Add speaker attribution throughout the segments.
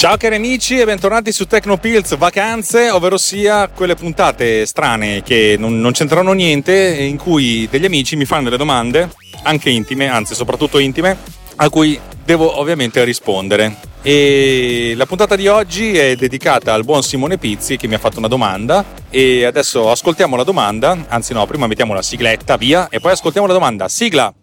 Speaker 1: Ciao cari amici e bentornati su Tecnopills Vacanze, ovvero sia quelle puntate strane che non c'entrano niente, in cui degli amici mi fanno delle domande, anche intime, anzi soprattutto intime, a cui devo ovviamente rispondere. E la puntata di oggi è dedicata al buon Simone Pizzi, che mi ha fatto una domanda, e adesso ascoltiamo la domanda, anzi no, prima mettiamo la sigletta, via, e poi ascoltiamo la domanda. Sigla!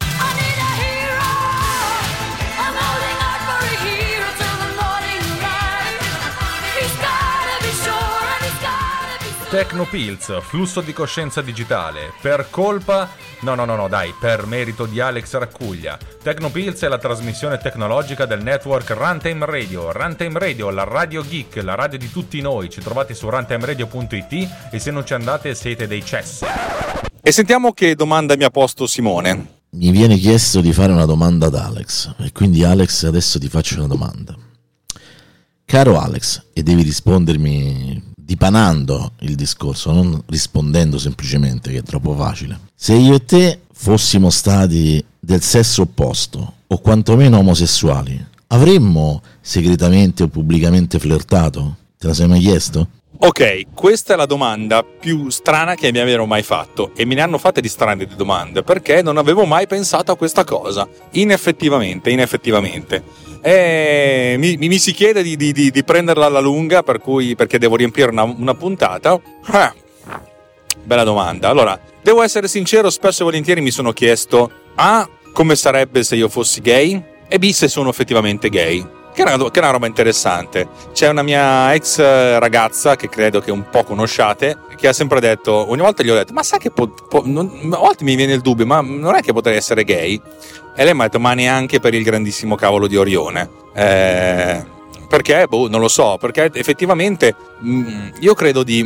Speaker 1: Tecnopills, flusso di coscienza digitale, per colpa... per merito di Alex Raccuglia. Tecnopills è la trasmissione tecnologica del network Runtime Radio. Runtime Radio, la radio geek, la radio di tutti noi. Ci trovate su runtimeradio.it e se non ci andate siete dei cessi. E sentiamo che domanda mi ha posto Simone.
Speaker 2: Mi viene chiesto di fare una domanda ad Alex, e quindi Alex adesso ti faccio una domanda. Caro Alex, e devi rispondermi dipanando il discorso, non rispondendo semplicemente, che è troppo facile. Se io e te fossimo stati del sesso opposto, o quantomeno omosessuali, avremmo segretamente o pubblicamente flirtato? Te la sei mai chiesto?
Speaker 1: Ok, questa è la domanda più strana che mi abbiano mai fatto, e me ne hanno fatte di strane di domande, perché non avevo mai pensato a questa cosa. Ineffettivamente. Mi si chiede di prenderla alla lunga, perché devo riempire una puntata. Bella domanda. Allora, devo essere sincero, spesso e volentieri mi sono chiesto A, come sarebbe se io fossi gay, e B, se sono effettivamente gay. Che è una roba interessante. C'è una mia ex ragazza, che credo che un po' conosciate, che ha sempre detto, ogni volta gli ho detto, ma sai che a volte mi viene il dubbio, ma non è che potrei essere gay? E lei mi ha detto, ma neanche per il grandissimo cavolo di Orione. Perché? Non lo so, perché effettivamente io credo di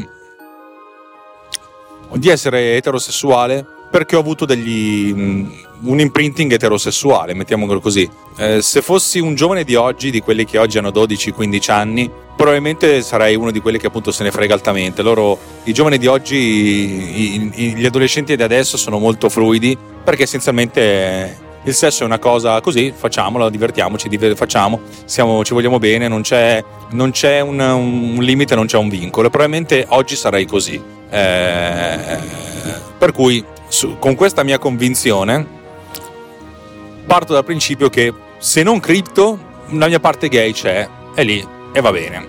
Speaker 1: essere eterosessuale perché ho avuto un imprinting eterosessuale, mettiamolo così. Se fossi un giovane di oggi, di quelli che oggi hanno 12-15 anni, probabilmente sarei uno di quelli che appunto se ne frega altamente. I giovani di oggi, gli adolescenti di adesso sono molto fluidi, perché essenzialmente il sesso è una cosa così, facciamola, divertiamoci, ci vogliamo bene, non c'è un limite, non c'è un vincolo. Probabilmente oggi sarei così. Per cui con questa mia convinzione parto dal principio che se non cripto, la mia parte gay c'è, è lì e va bene.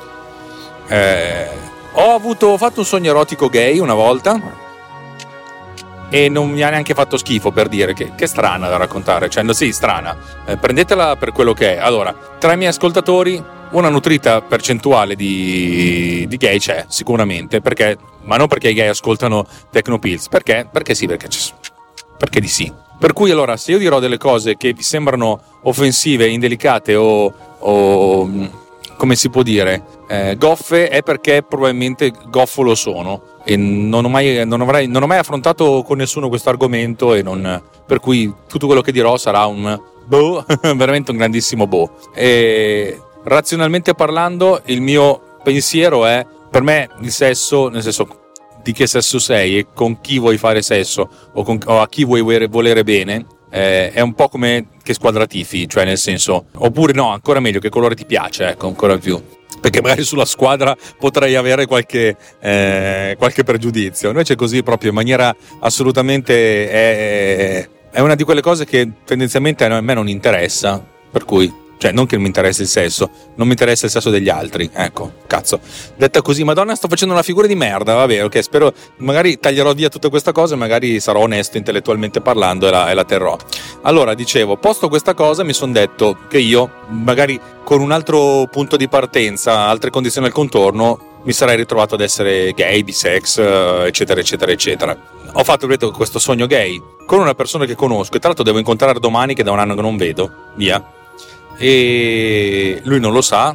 Speaker 1: Ho fatto un sogno erotico gay una volta e non mi ha neanche fatto schifo, per dire che è strana da raccontare, cioè sì, strana, prendetela per quello che è. Allora, tra i miei ascoltatori una nutrita percentuale di gay c'è sicuramente, ma non perché i gay ascoltano Tecnopills, perché di sì. Per cui allora, se io dirò delle cose che vi sembrano offensive, indelicate o come si può dire, goffe, è perché probabilmente goffo lo sono e non ho mai affrontato con nessuno questo argomento, per cui tutto quello che dirò sarà un veramente un grandissimo E razionalmente parlando, il mio pensiero è, per me il sesso, nel senso di che sesso sei e con chi vuoi fare sesso o a chi vuoi volere bene, è un po' come che squadra tifi, cioè nel senso, oppure no, ancora meglio, che colore ti piace, ecco, ancora più, perché magari sulla squadra potrei avere qualche pregiudizio. Invece così, proprio in maniera assolutamente, è una di quelle cose che tendenzialmente a me non interessa, per cui, cioè, non che mi interessa il sesso, non mi interessa il sesso degli altri, ecco, cazzo. Detta così, madonna, sto facendo una figura di merda, vabbè, ok, spero, magari taglierò via tutta questa cosa e magari sarò onesto intellettualmente parlando e la terrò. Allora, dicevo, posto questa cosa, mi sono detto che io, magari con un altro punto di partenza, altre condizioni al contorno, mi sarei ritrovato ad essere gay, bisex, eccetera, eccetera, eccetera. Ho fatto, vedete, questo sogno gay con una persona che conosco, e tra l'altro devo incontrare domani, che da un anno che non vedo, via. E lui non lo sa,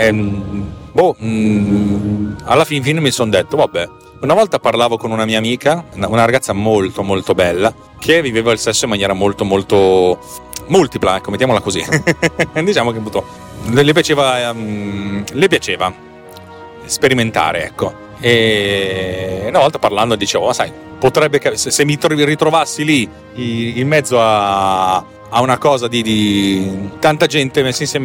Speaker 1: alla fine mi sono detto, vabbè. Una volta parlavo con una mia amica, una ragazza molto molto bella, che viveva il sesso in maniera molto molto multipla, ecco, mettiamola così. Diciamo che le piaceva sperimentare, ecco. E una volta parlando dicevo, ma sai, potrebbe, se mi ritrovassi lì in mezzo a una cosa di tanta gente messi insieme,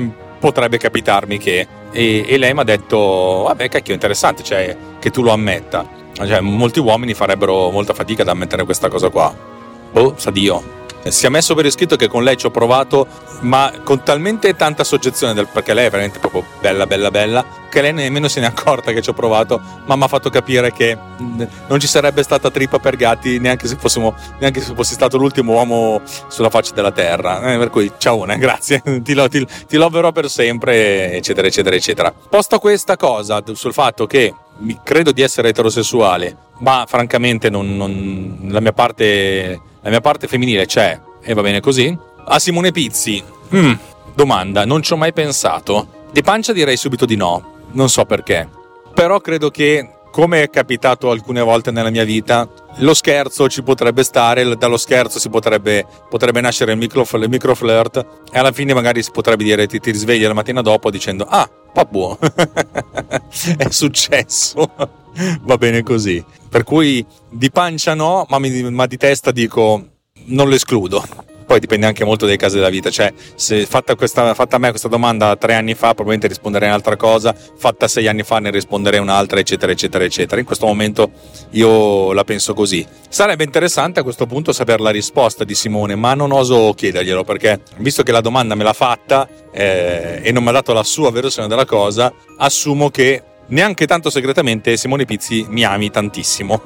Speaker 1: potrebbe capitarmi che. E lei mi ha detto, vabbè, cacchio, interessante, cioè, che tu lo ammetta. Cioè, molti uomini farebbero molta fatica ad ammettere questa cosa qua. Sa Dio. Si è messo per iscritto che con lei ci ho provato, ma con talmente tanta soggezione, perché lei è veramente proprio bella, che lei nemmeno se ne è accorta che ci ho provato, ma mi ha fatto capire che non ci sarebbe stata trippa per gatti neanche se fossi stato l'ultimo uomo sulla faccia della terra. Per cui ciao, grazie, ti loverò per sempre, eccetera eccetera eccetera. Posto questa cosa sul fatto che credo di essere eterosessuale, ma francamente la mia parte femminile c'è e va bene così. A Simone Pizzi, domanda, non ci ho mai pensato. Di pancia direi subito di no, non so perché, però credo che, come è capitato alcune volte nella mia vita, lo scherzo ci potrebbe stare, dallo scherzo potrebbe nascere il microflirt, e alla fine magari si potrebbe dire, ti risvegli la mattina dopo dicendo vabbè, è successo, va bene così. Per cui di pancia no, ma di testa dico non lo escludo. Poi dipende anche molto dai casi della vita, cioè se fatta a me questa domanda 3 anni fa probabilmente risponderei un'altra cosa, fatta 6 anni fa ne risponderei un'altra, eccetera eccetera eccetera. In questo momento io la penso così. Sarebbe interessante a questo punto sapere la risposta di Simone, ma non oso chiederglielo, perché visto che la domanda me l'ha fatta e non mi ha dato la sua versione della cosa, assumo che neanche tanto segretamente Simone Pizzi mi ami tantissimo.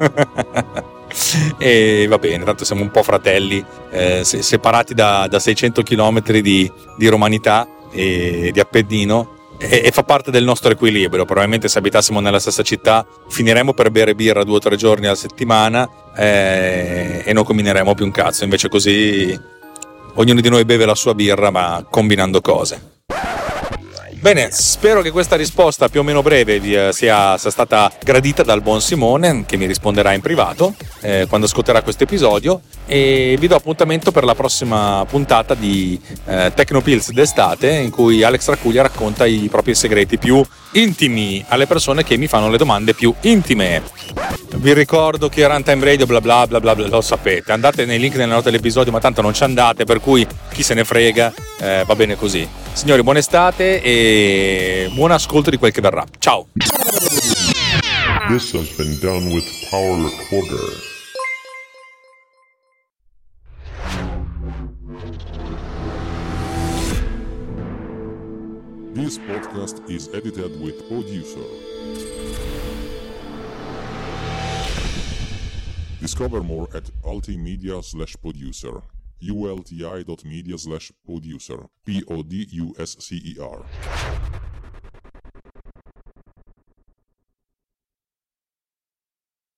Speaker 1: E va bene, tanto siamo un po' fratelli, separati da 600 km di romanità e di Appennino, e fa parte del nostro equilibrio. Probabilmente se abitassimo nella stessa città finiremmo per bere birra 2 o 3 giorni alla settimana e non combineremo più un cazzo. Invece così ognuno di noi beve la sua birra, ma combinando cose. Bene, spero che questa risposta più o meno breve sia stata gradita dal buon Simone, che mi risponderà in privato quando ascolterà questo episodio, e vi do appuntamento per la prossima puntata di Tecnopills d'estate, in cui Alex Racuglia racconta i propri segreti più intimi alle persone che mi fanno le domande più intime. Vi ricordo che Runtime Radio bla bla bla bla, lo sapete, andate nei link nelle note dell'episodio, ma tanto non ci andate, per cui chi se ne frega, va bene così. Signori, buona estate e buon ascolto di quel che verrà. Ciao.
Speaker 3: This has been done with Power Recorder. This podcast is edited with Producer. Discover more at ultimedia/producer. ulti.media/producer. PODUSCER